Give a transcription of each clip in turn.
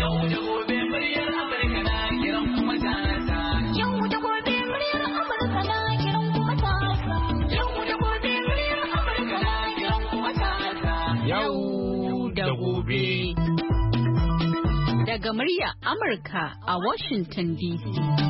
Daga muryar Amurka a Washington DC.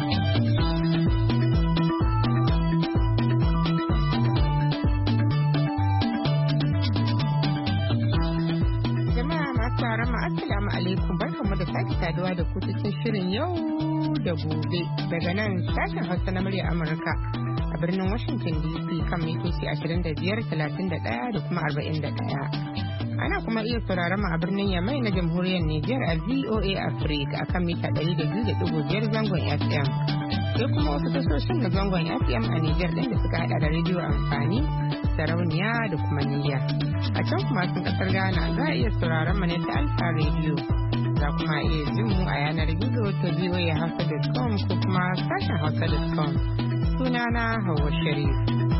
Assalamu alaikum, barkanmu da sake saduwa da ku cikin shirin yau da gobe daga nan sashen Hausa na muryar Amurka a birnin Washington DC kan mitoci 25, 31 da kuma 41. Ana kuma iya sauraron mu a birnin Yamai na Jamhuriyar Nijar a VOA Africa akan mita 200.5 zangon FM. Sai kuma wasu tashoshin na zangon FM a Nijar ɗin da suka hada da rediyo amfani, sarauniya da kuma niyya. A can kuma sun kasar Ghana za a iya sauraron mu ne ta Alfa Radio. Za kuma iya jin mu a yanar gizo ta voahausa.com ko kuma sashen hausa.com. Sunana Hauwa Sharif.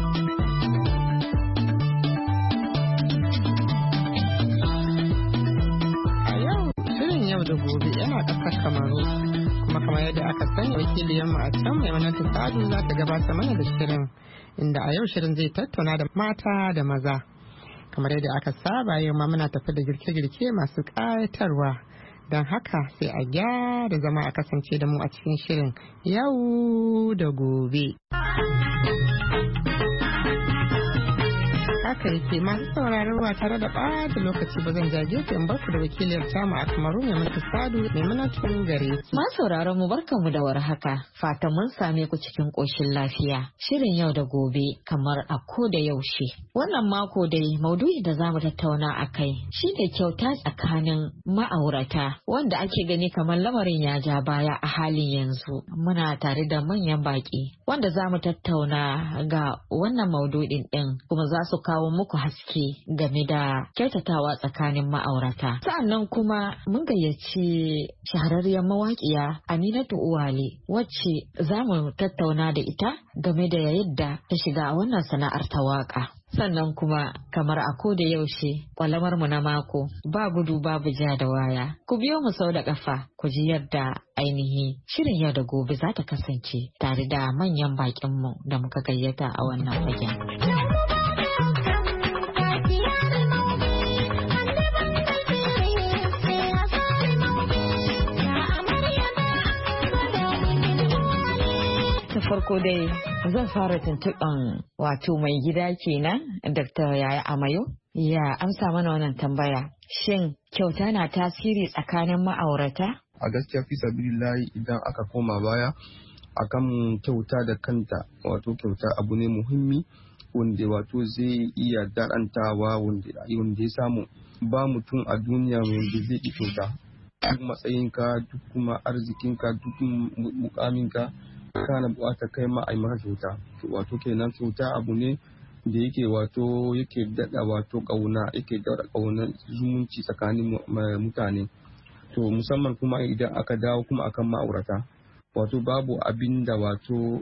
Da gobe yana ƙasar Kamaru kuma kamar yadda aka sani wakiliyarmu a can Maimunatu Sadu za ta gabata mana da shirin inda a yau shirin zai tattauna da mata da maza kamar yadda aka saba yau ma muna tafi da girke-girke masu ƙayatarwa don haka sai a gyara zama a kasance da mu a cikin shirin yau da gobe. Haka yake masu sauraron ba tare da ɓata lokaci ba zan jage ku in barku da wakiliyar tamu a Kamaru Maimunatu Sadu Maimunatu gare ki. Masu sauraron mu barkanmu da warhaka. Fatan mun same ku cikin ƙoshin lafiya. Shirin yau da gobe kamar a ko da yaushe. Wannan mako dai maudu'i da zamu tattauna a kai shine kyauta tsakanin ma'aurata wanda ake gani kamar lamarin ya ja baya a halin yanzu. Muna tare da manyan baƙi wanda zamu tattauna ga wannan maudu'in ɗin kuma za su kawo muku haske game da kyautatawa tsakanin ma'aurata. Sa'annan kuma mun gayyaci shahararriyar mawaƙiya Aminatu Uwale wacce za mu tattauna da ita game da yadda ta shiga wannan sana'ar ta waƙa. Sannan kuma kamar a ko da yaushe kwalamar mu na mako ba gudu babu ja da waya. Ku biyo mu sau da ƙafa ku ji yadda ainihi shirin yau da gobe za ta kasance tare da manyan baƙinmu da muka gayyata a wannan fagen. Farko dai zan fara tuntuɓan wato mai gida kenan Dr. Yaya Amayo ya amsa mana wannan tambaya. Shin kyauta na tasiri tsakanin ma'aurata? A gaskiya fi sabilillahi idan aka koma baya akan kyauta da kanta wato kyauta abu ne muhimmi wanda wato zai iya darantawa wanda ya samu ba mutum a duniya wanda zai yi kyauta. Duk matsayinka duk kuma arzikinka duk mukaminka kana buƙatar kai ma a yi maka kyauta wato kenan kyauta abu ne da yake wato yake daɗa wato ƙauna yake daɗa ƙaunar zumunci tsakanin mutane to musamman kuma idan aka dawo kuma akan ma'aurata wato babu abin da wato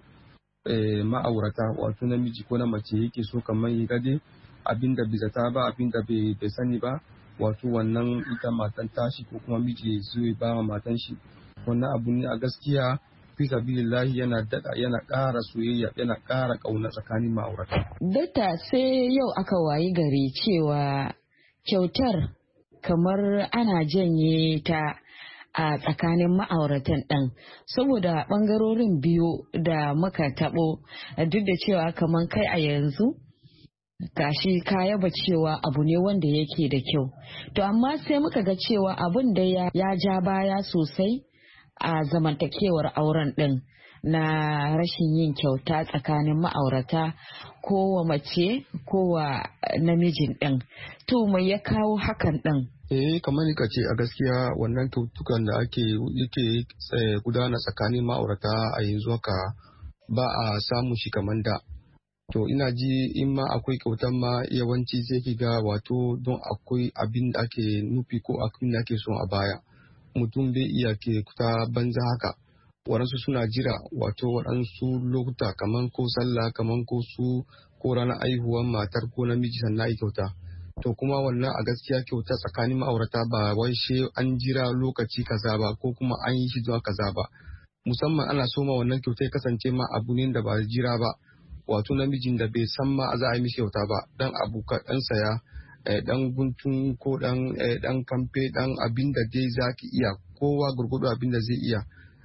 ma'aurata wato namiji ko na mace yake so kamar yi gade abin da bai zata ba abin da bai sani ba wato wannan ita matan tashi ko kuma miji zai ba ma matan shi wannan abu ne a gaskiya fi sabilillahi yana ƙara soyayya yana ƙara ƙauna tsakanin ma'aurata. Dakta sai yau aka wayi gari cewa kyautar kamar ana janye ta a tsakanin ma'auratan ɗin saboda ɓangarorin biyu da muka taɓo duk da cewa kamar kai a yanzu gashi ka yaba cewa abu ne wanda yake da kyau to amma sai muka ga cewa abun da ya ja baya sosai a zamantakewar auren ɗin na rashin yin kyauta tsakanin ma'aurata ko wa mace ko wa namijin ɗin. To mai ya kawo hakan ɗin? Kamar ni ce a gaskiya wannan kyautukan da yake gudana tsakanin ma'aurata a yanzu haka ba a samu shi kamar da. To ina ji in ma akwai kyautan ma yawanci sai ki ga wato don akwai abin da ake nufi ko abin da ake so a baya. Mutum bai iya ke ta banza haka waɗansu suna jira wato waɗansu lokuta kaman ko sallah kaman ko ranar aihuwar matar ko namiji sannan yi kyauta to kuma wannan a gaskiya kyauta tsakanin ma'aurata ba wai shi an jira lokaci kaza ba ko kuma an yi shi zuwa kaza ba. Musamman ana so ma wannan kyauta ya kasance ma abu ne da ba jira ba, wato namijin da bai san ma za a yi mishi kyauta ba, dan abu ka dan saya dan guntun ko dan kamfe dan abin da dai zaki iya, kowa gurgudu abin da zai iya.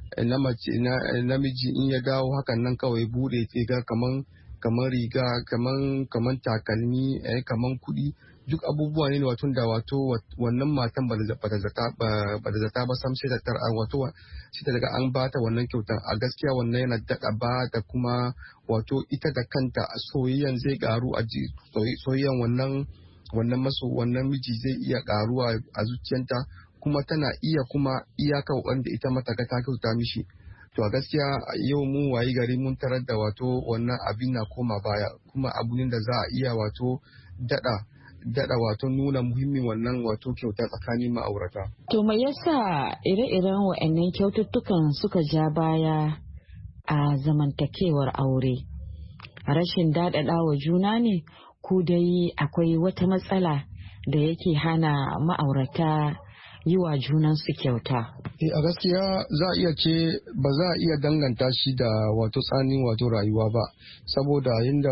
Namiji in ya dawo hakan nan kawai bude ga kaman riga kaman takalmi kaman kuɗi, duk abubuwa ne wato da wannan matan ba da zata ba sam sai da sai ta daga an bata wannan kyautan. A gaskiya wannan yana daɗa ba da kuma wato ita da kanta soyayyan zai karu a soyayyan wannan miji zai iya karuwa a zuciyanta, kuma tana iya kuma iyaka wanda ita mata ta kyauta mishi. To a gaskiya yau mun wayi gari mun tarar da wato wannan abin na koma baya, kuma abu ne da za a iya wato dada wato nuna muhimmin wannan wato kyauta tsakanin ma'aurata. To me yasa ire-iren wa'annan kyaututtukan suka ja baya a zamantakewar aure? Rashin daɗaɗawa juna ne, ko dai akwai wata matsala da yake hana ma'aurata yi wa junansu kyauta? A gaskiya za a iya ce ba za a iya danganta shi da wato tsanin wato rayuwa ba, saboda yadda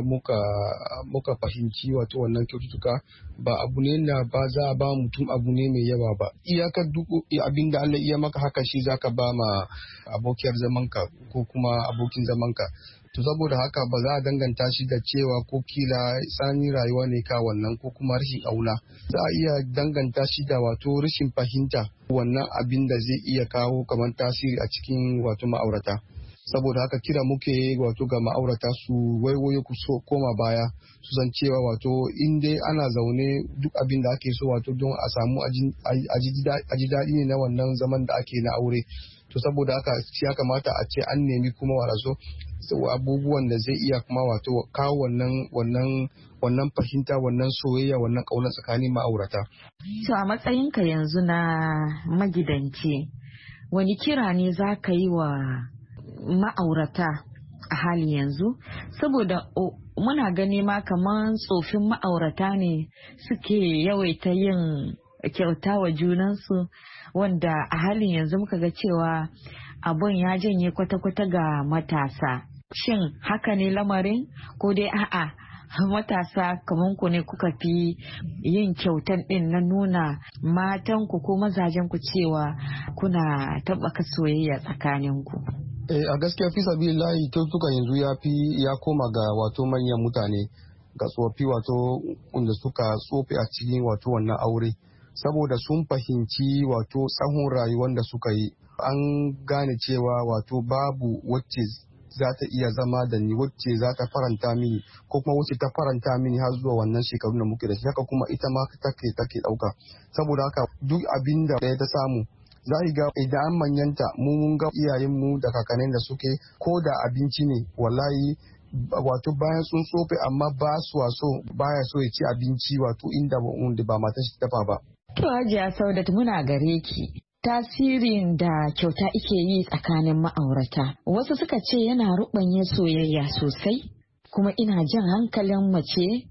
muka fahimci wato wannan kyaututtuka ba abu ne da ba za a ba mutum abu ne mai yawa ba. Iyakar duk abin da Allah iya maka haka shi zaka ba ma abokiyar zamanka ko kuma abokin zamanka. To saboda haka ba za a danganta shi da cewa ko kila tsanin rayuwa ne ka wannan ko kuma rashin auna. Za a iya danganta shi da wato rashin fahimta wannan abin da zai iya kawo kamar tasiri a cikin wato ma'aurata. Saboda haka kira muke wato ga ma'aurata su waiwayo ku so koma baya, su san cewa wato in dai ana zaune duk abin da ake so wato don a samu aji daɗi ne na wannan zaman da ake na aure. To saboda haka ya kamata a ce an nemi kuma waraso abubuwan da zai iya kuma wato kawo wannan fahimta, wannan soyayya, wannan ƙauna tsakanin ma'aurata. To a matsayinka yanzu na magidanci, wani kira ne za ka yi wa ma'aurata a hali yanzu? Saboda muna gani ma kamar tsofin ma'aurata ne suke yawaita yin kyauta wa junansu, wanda a halin yanzu muka ga cewa abun ya janye kwata-kwata ga matasa. Shin haka ne lamarin, ko dai a'a matasa kamar ku ne kuka fi yin kyautan din na nuna matanku ko mazajenku cewa kuna tabbaka soyayya tsakaninku? A gaskiya fi sabilillahi kyautukan yanzu ya koma ga wato manyan mutane, ga tsofi wato wanda suka tsofe a cikin wato wannan aure, saboda sun fahimci wato tsawon rayuwar da suka yi. An gane cewa wato babu wacce za ta iya zama da ni, wacce za ta faranta mini ko kuma wacce ta faranta mini har zuwa wannan shekarun da muke da shi, haka kuma ita ma take dauka. Saboda haka duk abin da ta samu za ga idan an manyanta, mun ga iyayenmu da kakannin da suke ko da abinci ne wallahi wato bayan sun tsofe amma baya so ya ci abinci wato inda ba matan shi dafa ba. To Hajiya Saudat, muna gare ki. Tasirin da kyauta ike yi tsakanin ma'aurata, wasu suka ce yana ruɓanya soyayya sosai, kuma ina jan hankalin mace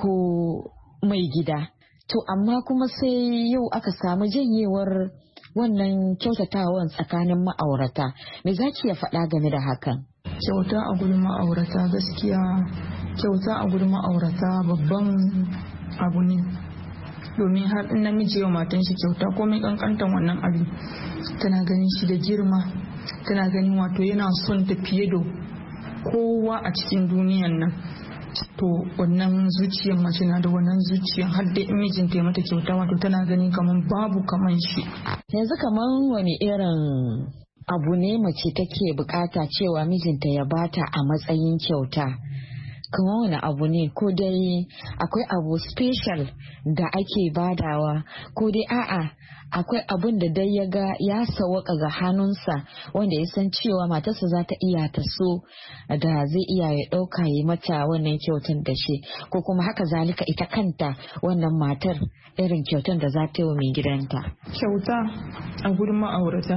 ko mai gida. To amma kuma sai yau aka samu janyewar wannan kyautatawan tsakanin ma'aurata. Me za ki ya faɗa game da hakan? Kyauta a gurin ma'aurata, gaskiya kyauta a gurin ma'aurata babban abu ne. Domin har in namiji yau matan shi kyauta komai kankantan wannan abin, tana ganin shi da girma, tana ganin wato yana son ta fiye da kowa a cikin duniyan nan. To wannan zuciyar mace na da wannan zuciyar, har da in mijinta ya mata kyauta wato tana ganin kaman babu kaman shi. Yanzu kaman wani irin abu ne mace take bukata cewa mijinta ya bata a matsayin kyauta? Kamar wani abu ne, ko dai akwai abu special da ake badawa, ko dai a'a akwai abun da dai ya ga ya sawaka ga hannunsa wanda ya san cewa matarsa za ta iya ta so da zai iya ya ɗauka ya mata wannan kyautan da shi, ko kuma haka zalika ita kanta wannan matar irin kyautan da za ta yi wa mai gidanta. Kyauta a gurin ma'aurata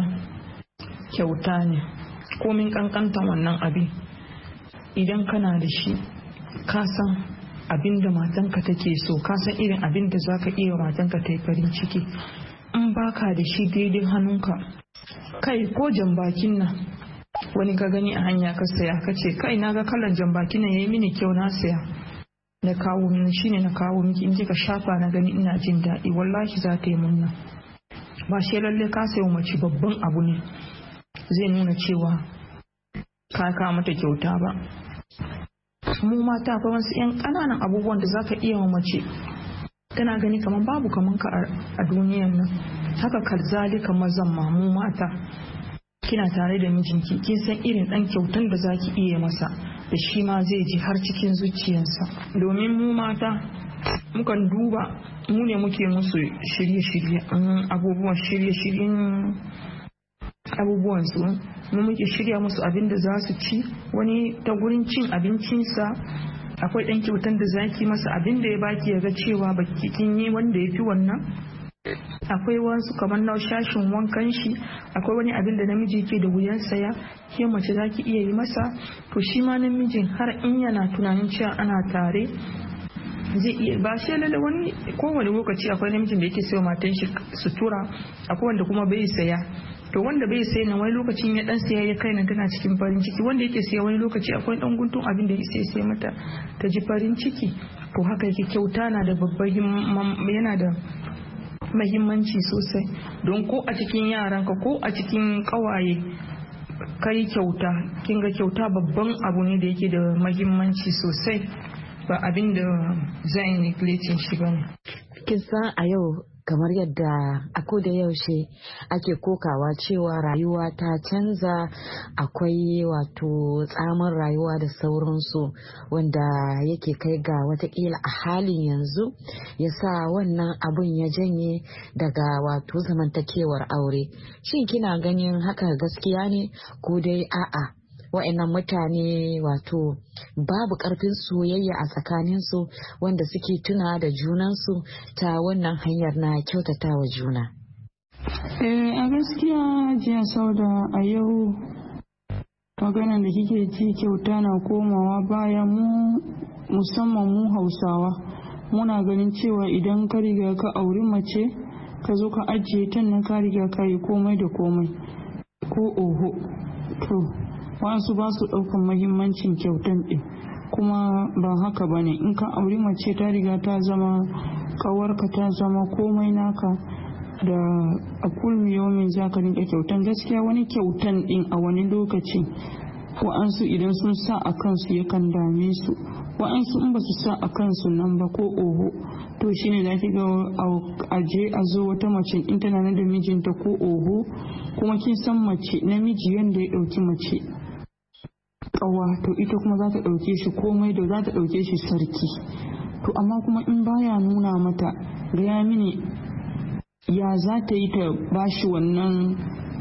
kyauta ne, komin kankantan wannan abin idan kana da shi ka san abin da matanka take so, ka san irin abin da zaka iya matanka ta yi farin ciki. In baka da shi daidai hannunka, kai ko jambakin nan wani ka gani a hanya ka saya ka ce kai na ga kalan jambakin nan yayi mini kyau na saya, na kawo mini shine na kawo miki, in kika shafa na gani ina jin daɗi, wallahi za ta yi munna. Ba shi lalle ka sayo mace babban abu ne zai nuna cewa ka mata kyauta ba. Mu mata fa wasu 'yan ƙananan abubuwan da zaka iya wa mace tana gani kamar babu kaman ka a duniyan nan. Haka kazalika mazan ma, mu mata kina tare da mijinki kin san irin dan kyautan da zaki iya masa da shi ma zai ji har cikin zuciyarsa. Domin mu mata mukan duba, mu ne muke musu shirye-shiryen abubuwan su, mu muke shirya musu abin da za su ci. Wani ta gurin cin abincinsa akwai ɗan kyautan da zaki masa, abin da ya baki ya ga cewa baki kin yi wanda ya fi wannan. Akwai wasu kamar na shashin wankan shi, akwai wani abin da namiji ke da wuyan saya, ke mace zaki iya yi masa. To shi ma namijin har in yana tunanin cewa ana tare zai iya ba shi lalle wani kowane lokaci akwai namijin da yake sayo matan shi sutura, akwai wanda kuma bai saya. To wanda bai sai na wani lokacin ya dan saya ya kai nan tana cikin farin ciki, wanda yake saya wani lokaci akwai dan guntun abin da yake sai mata ta ji farin ciki. To haka yake, kyauta na da yana da mahimmanci sosai. Don ko a cikin yaranka ko a cikin kawaye kai kyauta, kin ga kyauta babban abu ne da yake da mahimmanci sosai, ba abin da zai neglecting shi bane. Kin san a yau kamar yadda a da yaushe ake kokawa cewa rayuwa ta canza, akwai wato tsamin rayuwa da sauransu wanda yake kai ga watakila a halin yanzu ya sa wannan abun ya janye daga wato zamantakewar aure. Shin kina ganin haka gaskiya ne ko dai a'a wa'annan mutane wato babu karfin soyayya a tsakaninsu wanda suke tuna da junansu ta wannan hanyar na kyautata wa juna? A gaskiya jiya Sauda, a yau maganar da kike ji kyauta na komawa baya. Mu musamman mu Hausawa muna ganin cewa idan ka riga ka auri mace ka zo ka ajiye ta nan ka riga ka yi komai da komai ko oho. To wasu ba su ɗaukan mahimmancin kyautan ɗin, kuma ba haka ba ne. In ka auri mace ta riga ta zama kawarka, ta zama komai naka, da a kulmiyomin za ka rinka kyautan. Gaskiya wani kyautan ɗin a wani lokaci wa'ansu idan sun sa a kansu yakan dame su, wa'ansu in ba su sa a kansu nan ba ko oho. To shine za ki ga aje a zo wata mace in tana nan da mijinta ko oho, kuma kin san mace namiji yanda ya ɗauki mace kawa, to ita kuma za ta ɗauke shi komai, da za ta ɗauke shi sarki. To amma kuma in baya nuna mata, gaya mini ya za ta yi ta bashi wannan,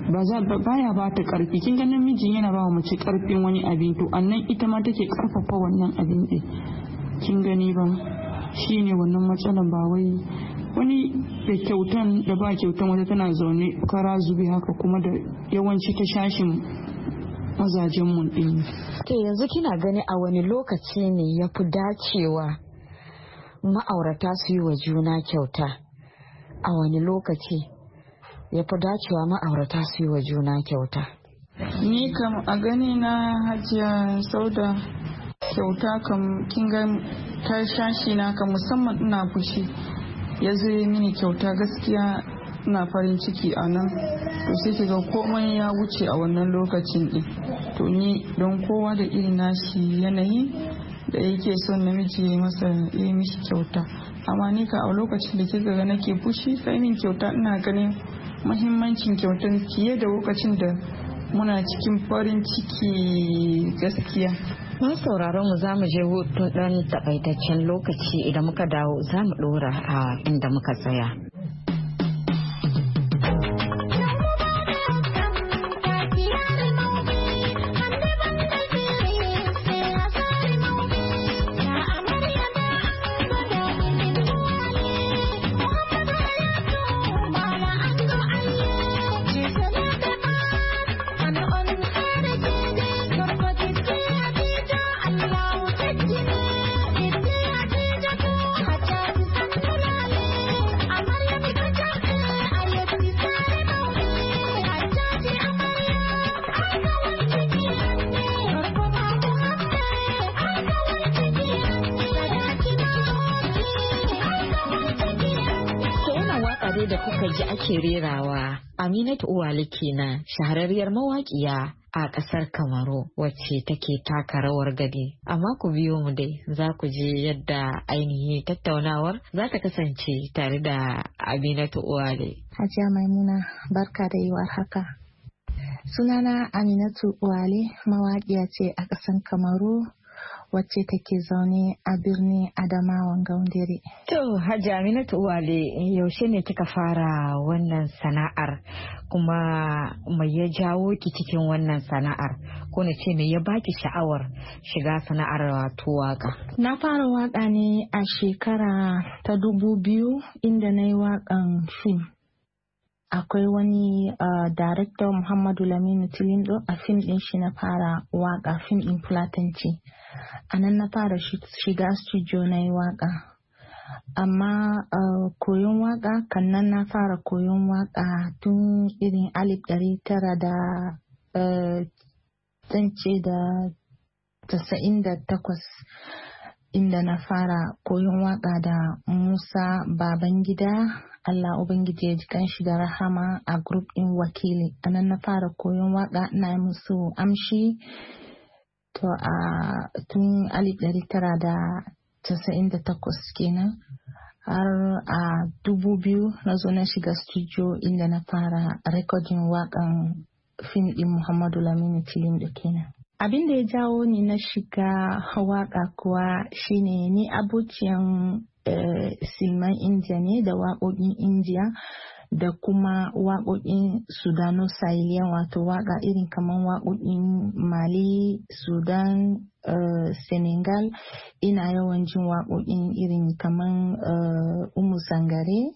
baya ba ta ƙarfi. Kin ga namijin yana ba wa mace ƙarfin wani abin, to annan ita ma take ƙarfafa wannan abin ɗin. Kin gani ba, shine wannan matsalan. Ba wai wani da kyautan da ba kyautan, wata tana zaune kara zube haka, kuma da yawanci ta shashin mazajen mun ɗin. To yanzu kina gani a wani lokaci ne ya fi dacewa ma'aurata su yi wa juna kyauta? A wani lokaci ya fi dacewa ma'aurata su yi wa juna kyauta? Ni kam a gani na Hajiya Sauda, kyauta kam kin ga ta shashi na kam, musamman ina fushi ya zo mini kyauta, gaskiya ina farin ciki a nan. To sai ki ga komai ya wuce a wannan lokacin din. To ni don kowa da irin nashi yanayi da yake son namiji ya masa, ya mishi kyauta. Amma ni ka a lokacin da kika ga nake fushi kai min kyauta, ina ganin muhimmancin kyautan fiye da lokacin da muna cikin farin ciki gaskiya. Mun sauraron mu za mu je hutun ɗan takaitaccen lokaci, idan muka dawo za mu ɗora a inda muka tsaya. Yeah. dai da kuka ji ake rerawa Aminatu Uwali kenan, shahararriyar mawaƙiya a ƙasar Kamaru wacce take taka rawar gani. Amma ku biyo mu dai za ku je yadda ainihin tattaunawar za ta kasance tare da Aminatu Uwali. Hajiya Maimuna, barka da yiwuwar haka. Sunana Aminatu Uwali, mawaƙiya ce a ƙasar Kamaru wacce take zaune a birnin Adamawan Gaundare. To, Hajji Aminatu Uwali, yaushe ne kika fara wannan sana'ar, kuma mai ya jawo ki cikin wannan sana'ar, ko na ce mai ya baki sha'awar shiga sana'ar wato waka? Na fara waka ne a shekara ta 2000 inda na yi wakan fim. Akwai wani director Muhammadu Laminu Tilindo, a fim din shi na fara waka, fim din Fulatanci. A nan na fara shiga studio na yi waka. Amma koyon waka kan nan na fara koyon waka tun irin 1998 inda na fara koyon waka da Musa Babangida. Allah Ubangiji ya ji kanshi da rahama a group din Wakili. A nan na fara koyon waka, na musu amshi. To a tun 1998 kenan har a 2000 na zo na shiga studio inda na fara recording wakan fim din Muhammadu Laminu Tilindo kenan. Abin da ya jawo ni na shiga waka kuwa shine ni abociyan silman India ne da waƙoƙin India da kuma waƙoƙin Sudano Sahelian, wato waƙa irin kaman waƙoƙin Mali, Sudan, Senegal. Ina yawan jin waƙoƙin irin kaman Umu Sangare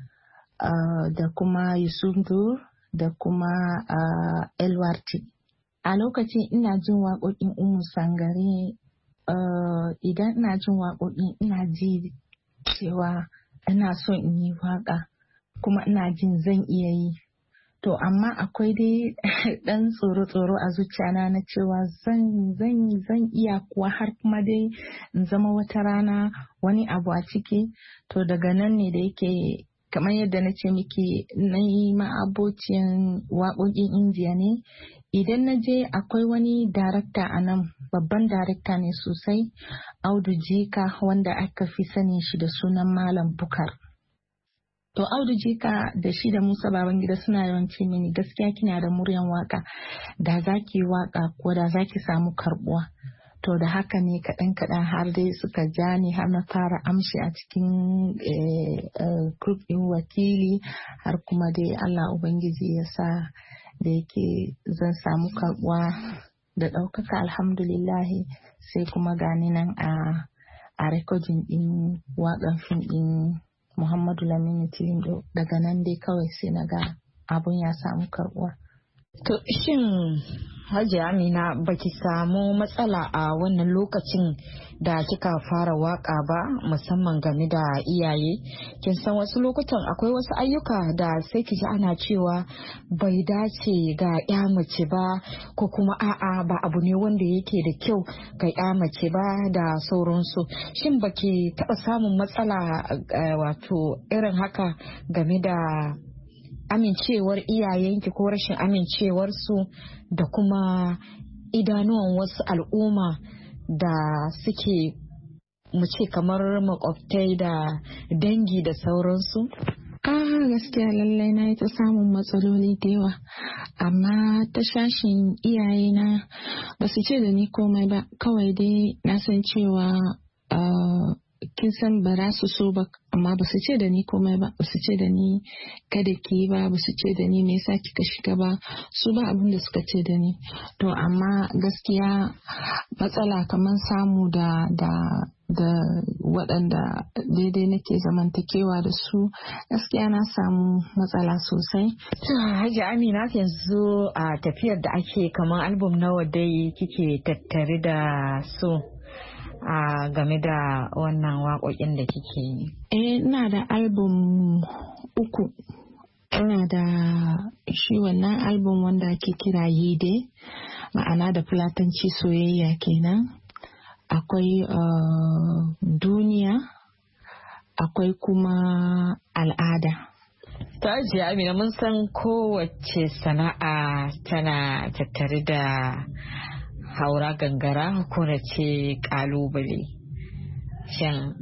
da kuma Yusuf Dur da kuma Elwarti. A lokacin ina jin waƙoƙin Umu Sangare, idan ina jin waƙoƙin ina ji cewa ina so in yi waƙa kuma ina jin zan iya yi. To amma akwai dai ɗan tsoro-tsoro a zuciyana na cewa zan iya kuwa har kuma dai in zama wata rana wani abu a ciki. To daga nan ne da yake kamar yadda na ce miki na yi ma'abocin waƙoƙin Indiya ne. Idan na je akwai wani darakta a nan, babban darakta ne sosai, Audu Jika, wanda aka fi sanin shi da sunan Malam Bukar. To Audu Jika da shi da Musa Babangida suna yawan ce mini, gaskiya kina da muryan waka, da za ki waka ko da za ki samu karbuwa. To da haka ne kaɗan har dai suka ja ni har na fara amshi a cikin group ɗin Wakili, har kuma dai Allah Ubangiji ya sa da yake zan samu karbuwa da ɗaukaka, alhamdulillahi, sai kuma gani nan a rekodin ɗin waƙan fim ɗin Muhammadu Laminu Tilindo. Daga nan dai kawai sai na ga abun ya samu karbuwa. To shin Hajji Amina baki samu matsala a wannan lokacin da kika fara waka ba, musamman game da iyaye? Kin san wasu lokutan akwai wasu ayyuka da sai ki ji ana cewa bai dace ga ya mace ba, ko kuma a'a ba abu ne wanda yake da kyau ga ya mace ba da sauransu. Shin baki taɓa samun matsala wato irin haka game da amincewar iyayenki ko rashin amincewarsu da kuma idanuwan wasu al'umma da suke mu ce kamar makwabtai da dangi da sauransu? Gaskiya lallai na yi ta samun matsaloli da yawa, amma ta shashin iyayena ba su ce da ni komai ba. Kawai dai na san cewa kin san ba za su so ba, amma ba su ce da ni komai ba. Ba su ce da ni kada ki ba, ba su ce da ni me yasa kika shiga ba, su ba abin da suka ce da ni. To amma gaskiya matsala kamar samu da waɗanda daidai nake zamantakewa da su, gaskiya na samu matsala sosai. Hajji Amina, yanzu a tafiyar da ake kamar album nawa dai kike tattare da su a game da wannan waƙoƙin da kike yi? Ina da album 3. Ina da shi wannan album wanda ake kira Yide, ma'ana da Fulatanci soyayya kenan. Akwai Duniya, akwai kuma Al'ada. Ta Hajiya Amina, mun san kowace sana'a tana tattare da haura gangara ko na ce kalubale. Shin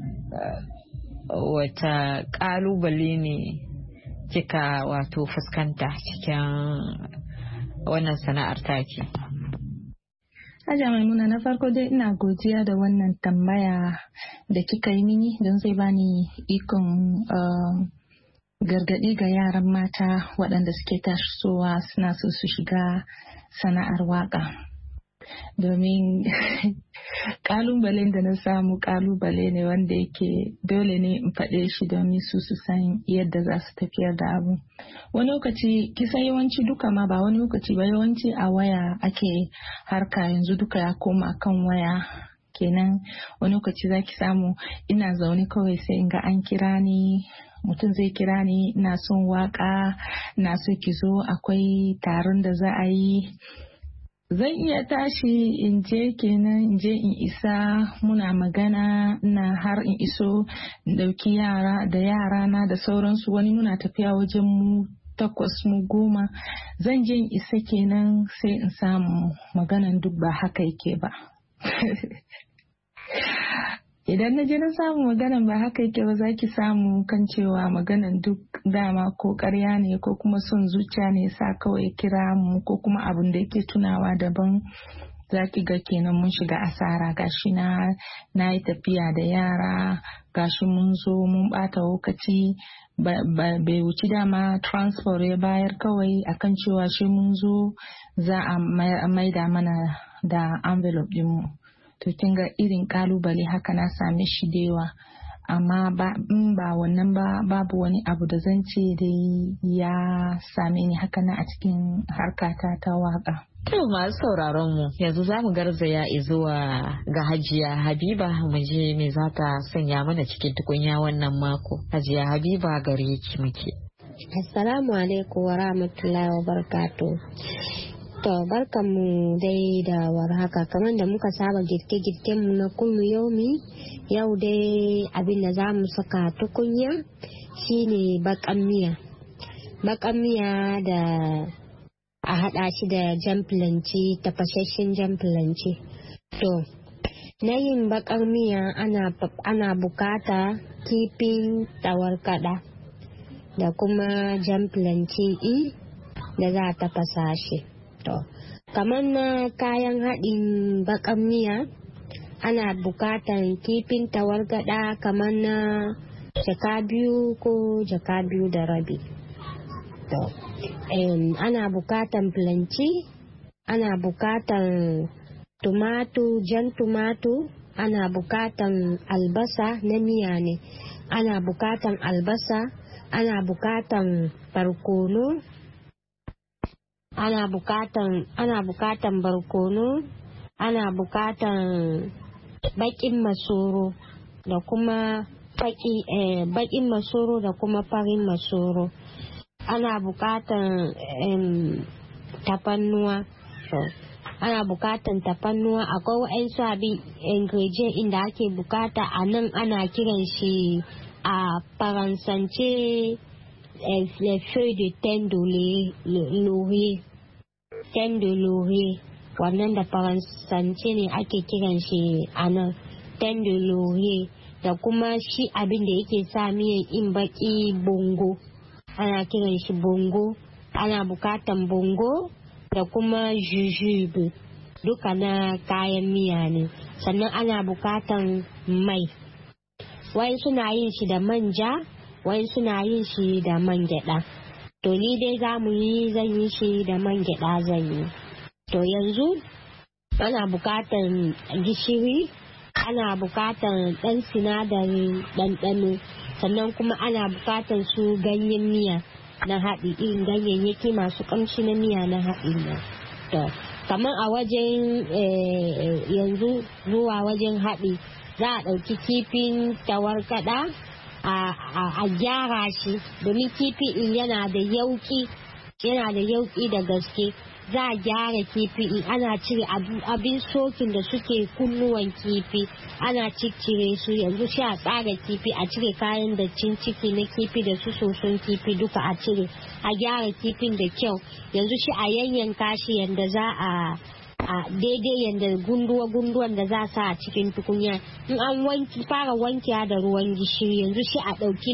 wata kalubale ne kika wato fuskanta cikin wannan sana'ar taki? Hajiya Maimuna, na farko dai ina godiya da wannan tambaya da kika yi mini don zai bani ikon gargaɗi ga yaran mata waɗanda suke tasowa suna so su shiga sana'ar waƙa. Domin ƙalubalen da na samu ƙalubale ne wanda yake dole ne in faɗe shi domin su san yadda za su tafiyar da abu. Wani lokaci kisan yawanci duka ma ba wani lokaci ba, yawanci a waya ake harka yanzu, duka ya koma kan waya. Kenan wani lokaci za ki samu ina zaune kawai sai in ga an kira ni, mutum zai kira ni, ina son waka, ina so ki zo akwai taron da za a yi. Zan iya tashi in je kenan, in je in isa, muna magana, ina har in iso in ɗauki yara na da sauransu. Wani muna tafiya wajen mu 8 mu 10. Zan je in isa kenan sai in samu maganan duk ba haka yake ba. Idan na je na samu maganan ba haka yake ba, za ki samu kan cewa maganan duk dama ko ƙarya ne ko kuma son zuciya ne sa kawai kira mu, ko kuma abin da yake tunawa daban. Za ki ga kenan mun shiga asara. Gashi na yi tafiya da yara, gashi mun zo mun bata lokaci, bai wuci dama transport ya bayar kawai akan cewa shi mun zo za a maida mana da envelope dinmu. To kin ga irin kalubale haka na same shi da yawa, amma ba wannan ba, babu wani abu da zan ce dai ya same ni haka na a cikin harkata ta waka. To masu sauraron mu yanzu za mu garzaya zuwa ga Hajiya Habiba mu je me za ta sanya mana cikin tukunya wannan mako. Hajiya Habiba gare ki muke. Assalamu alaikum wa rahmatullahi wa barakatuh. To barkanmu dai da warhaka, kamar da muka saba girke-girken mu na kullu yaumi. Yau dai abin da za mu saka tukunya shine bakan miya. Bakan miya da a haɗa shi da jamfilanci, tafashashen jamfilanci. To na yin bakan miya ana bukata kifin tawarkada da kuma jamfilanci da za a tafasa shi. To, kamar na kayan haɗin bakan miya ana bukatan kifin tawargada kamar na jaka 2 ko jaka 2 da rabi. To, ana bukatan planci, ana bukatan tumatur, jan tumatur, ana bukatan albasa na miya ne, ana bukatan albasa, ana bukatan barkono, ana bukatan barkono, ana bukatan bakin masoro da kuma bakin masoro da kuma farin masoro. Ana bukatan tafannuwa. Ana bukatan tafannuwa. Akwai wa'ansu abin ingredient inda ake bukata a nan ana kiran shi a faransance les feuilles de thym de laurier. Thym de laurier, wannan da faransance ne ake kiran shi a nan, thym de laurier. Da kuma shi abin da yake sa miyan in baki bongo, ana kiran shi bongo. Ana bukatan bongo da kuma jujube, duka na kayan miya ne. Sannan ana bukatan mai, wai suna yin shi da manja, wai suna yin shi da man gyada. To ni dai zan yi shi da man gyada zan yi. To yanzu ana bukatan gishiri, ana bukatan dan sinadarin ɗanɗano, sannan kuma ana bukatan su ganyen miya na haɗi, irin ganyayyaki masu ƙamshi na miya na haɗi na. To kamar a wajen yanzu zuwa wajen haɗi, za a ɗauki kifin tawarkaɗa a gyara shi, domin kifi in yana da yauki yana da yauki da gaske. Za a gyara kifi in ana cire abin sokin da suke kunnuwan kifi, ana ciccire su. Yanzu shi a tsara kifi, a cire kayan dattin ciki na kifi da su soson kifi duka a cire, a gyara kifin da kyau. Yanzu shi a yanyanka shi yanda za a daidai yanda gunduwan da za sa a cikin tukunya. In an fara wankewa da ruwan gishiri, yanzu shi a ɗauki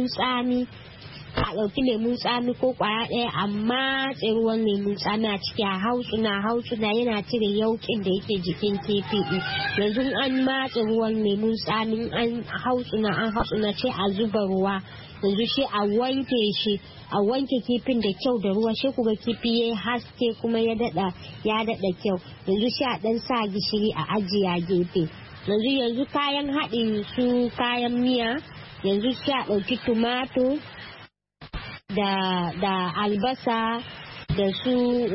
lemun tsami ko kwaya ɗaya, amma ruwan lemun tsami a ciki a hautsuna yana cire yaukin da yake jikin kifi ɗin. Yanzu an matse ruwan lemun tsami an hautsuna ce a zuba ruwa. Yanzu shi a wanke kifin da kyau da ruwa, shi kuga kifi ya haske kuma ya dada kyau. Yanzu shi a dan sa gishiri a ajiye a gefe. Yanzu kayan haɗin su kayan miya, yanzu shi a ɗauki tumatur da albasa da su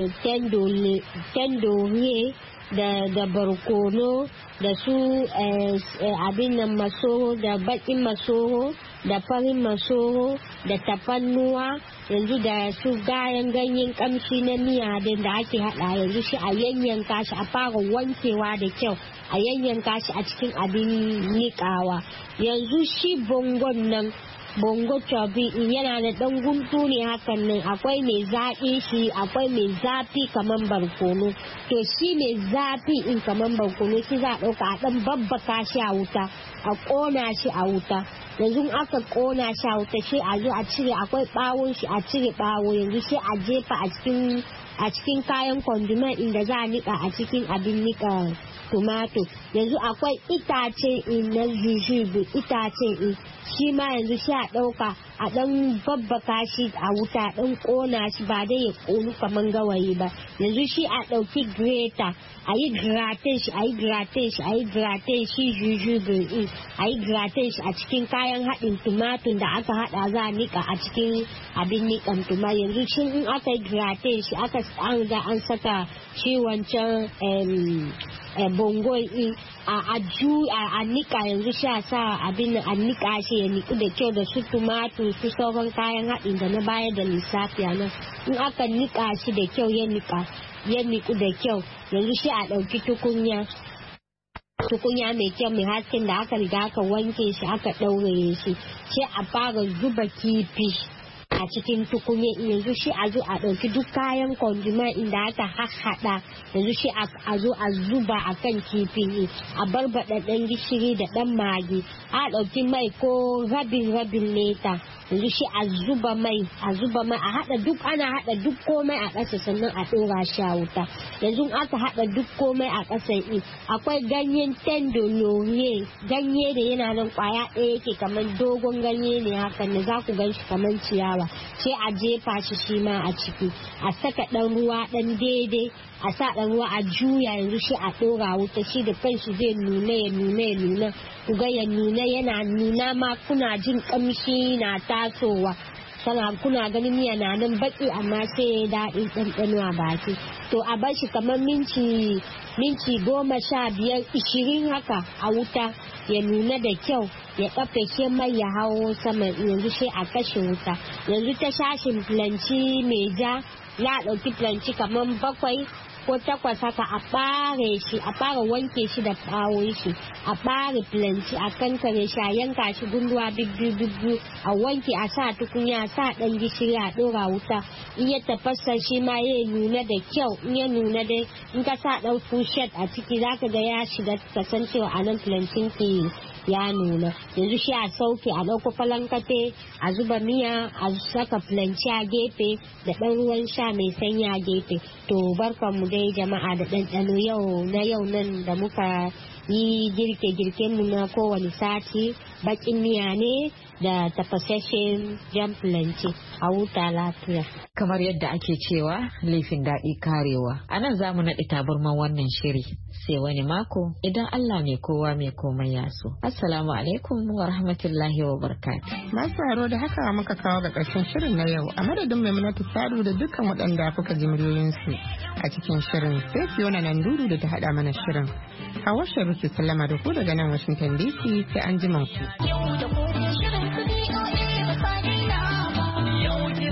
tendoriye da barkono da su abin nan masoro da bakin masoro da farin masoro da tafannuwa, yanzu da su ganyen kamshi na miya da ake hada. Yanzu shi a yanyanka shi, a fara wankewa da kyau, a yanyanka shi a cikin abin nikawa. Yanzu shi bongo chobi yana da dan guntu ne hakan nan, akwai mai zaƙi shi, akwai mai zafi kaman barkono. To shi mai zafi in kaman barkono shi za a ɗauka a ɗan babbaka shi a wuta, a ƙona shi a wuta. Yanzu aka ƙona shi a wuta, shi a zo a cire, akwai ɓawon shi a cire ɓawo. Yanzu shi a jefa a cikin kayan condiment inda za a nika a cikin abin nika tomato. Yanzu akwai itace in na jujube, itace in shi ma yanzu shi a ɗauka a ɗan babbaka shi a wuta, ɗan ƙona shi ba dai ya ƙonu kaman gawayi ba. Yanzu shi a ɗauki greta, a yi gratin shi jujube in, a yi gratin shi a cikin kayan haɗin tumatun da aka haɗa za a nika a cikin abin nikan tuma. Yanzu shi in aka yi gratin shi, an saka shi wancan bongo in a nika. Yanzu sha sa abin a nika shi ya niku da kyau da su tumatu su sauran kayan haɗin da na baya da lissafi nan. In aka nika shi da kyau ya niku da kyau, yanzu shi a ɗauki tukunya mai kyau mai hasken da aka riga aka wanke shi aka ɗauraye shi, sai a fara zuba kifi a cikin tukunya. Yanzu shi a zo a ɗauki duk kayan condiment inda aka haɗa, yanzu shi a zo a zuba a kan kifin, a barbaɗa ɗan gishiri da ɗan magi, a ɗauki mai ko rabin leta. Yanzu shi a zuba mai a haɗa duk, ana haɗa duk komai a ƙasa sannan a ɗora shi a wuta. Yanzu aka haɗa duk komai a ƙasa akwai ganyen tendoriye, ganye da yana nan ƙwaya ɗaya yake kamar dogon ganye ne hakan ne, za ku gan shi kamar ciyawa. Sai a jefa shi ma a ciki, a saka ɗan ruwa ɗan daidai, a sa ɗan ruwa a juya. Yanzu shi a ɗora wuta, shi da kanshi zai nuna ku ga ya nuna, yana nuna ma kuna jin ƙamshi na tasowa, kuna ganin miya na nan baki amma sai ya daɗin ɗanɗano a baki. To a bar shi kamar minti 15-20 haka a wuta, ya nuna da kyau, ya ƙafe mai ya hawo sama. Yanzu sai a kashe wuta. Yanzu ta shashin planci mai ja, ya ɗauki planci kamar 7 ko 8 haka, a fara wanke shi da ɓawon shi, a ɓare planci, a kankare shi, a yanka shi gunduwa bibbiyu, a wanke, a sa tukunya, a sa ɗan gishiri, a ɗora wuta. In ya tafasa shi ma ya nuna da kyau. In ya nuna dai, in ka sa ɗan fushet a ciki zaka ga ya shiga, kasancewa a nan plancin ki ya nuna. Yanzu shi a sauke, a ɗauko falankate, a zuba miya, a saka planci a gefe da ɗan ruwan sha mai sanyi a gefe. To barkanmu dai jama'a da ɗanɗano yau nan da muka yi girke mu na kowane sati, bakin miya ne da tafasasshen jan planci. A huta lafiya. Kamar yadda ake cewa laifin daɗi karewa. A nan za mu naɗi tabarman wannan shiri. Sai wani mako idan Allah mai kowa mai komai ya so. Assalamu alaikum wa rahmatullahi wa barakatuh. Masu haro da haka muka kawo ga ƙarshen shirin na yau. A madadin Maimunatu Sadu da dukkan waɗanda kuka ji muryoyinsu a cikin shirin, sai Fiona Nanduru da ta haɗa mana shirin. Hawa Sharuki sallama da ku daga nan Washington DC, sai an ji ku.